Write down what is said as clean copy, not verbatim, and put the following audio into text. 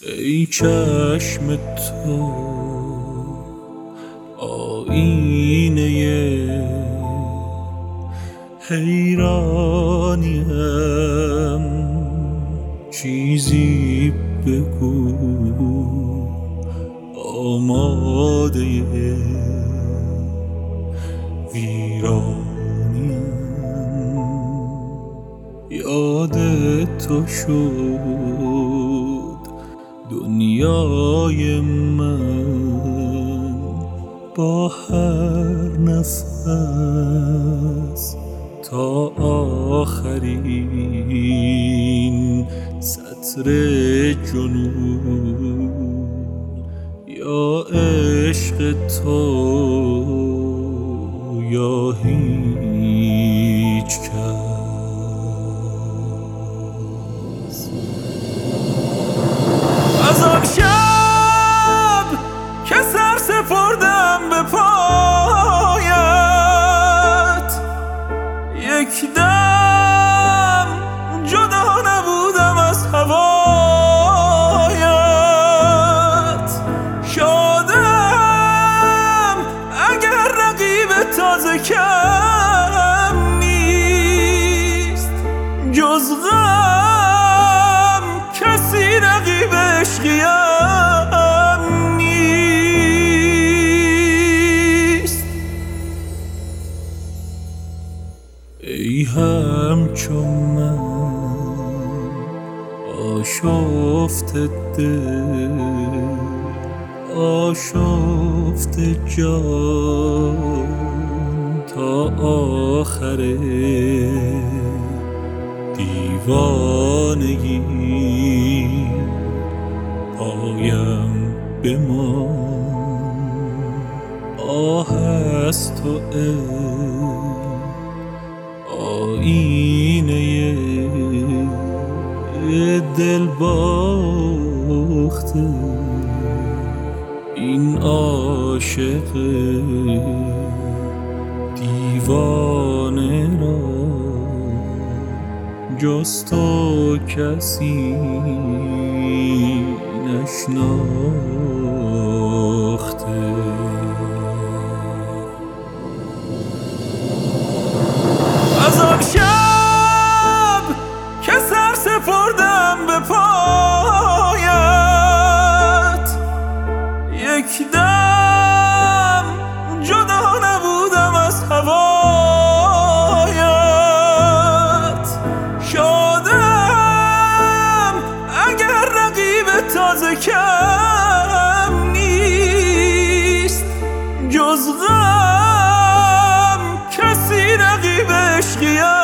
ای چشم تو آینه حیرانیم، چیزی بگو آماده ویرانیم. یاد تو شد دنیای من، با هر نفس تا آخرین سطر جنون. یا عشق تو یا هیچ کس. از آن شب که سر سپردم به پایت، یک دم جدا نبودم از هوایت. شادم اگر رقیب تازه کم نیست، جز غم کسی رقیب عشقیم نیست. ای همچون من آشفته دل، آشفته جان تا آخر دیوانگی پایم بمان. آه از تو ای آینه دل باخته، این عاشق دیوانه را جز تو کسی نشناخته. از آن شب که سر سپردم به پایت، یک دم جدا نبودم از هوایت. شادم اگر رقیب تازه کم نیست، جز غم کسی رقیب عشقیم